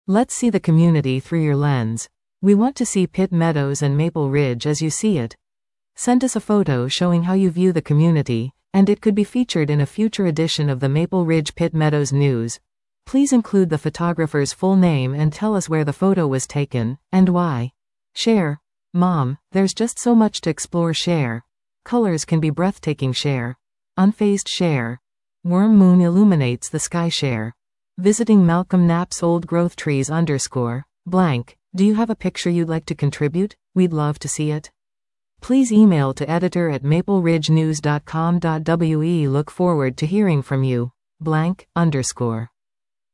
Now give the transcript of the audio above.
Let's see the community through your lens. We want to see Pitt Meadows and Maple Ridge as you see it. Send us a photo showing how you view the community, and it could be featured in a future edition of the Maple Ridge Pitt Meadows News. Please include the photographer's full name and tell us where the photo was taken, and why. Share. Mom, there's just so much to explore. Share. Colors can be breathtaking. Share. Unfazed. Share. Worm moon illuminates the sky. Share. Visiting Malcolm Knapp's old growth trees _blank. Do you have a picture you'd like to contribute? We'd love to see it. Please email to editor@mapleridgenews.com.we. Look forward to hearing from you. _.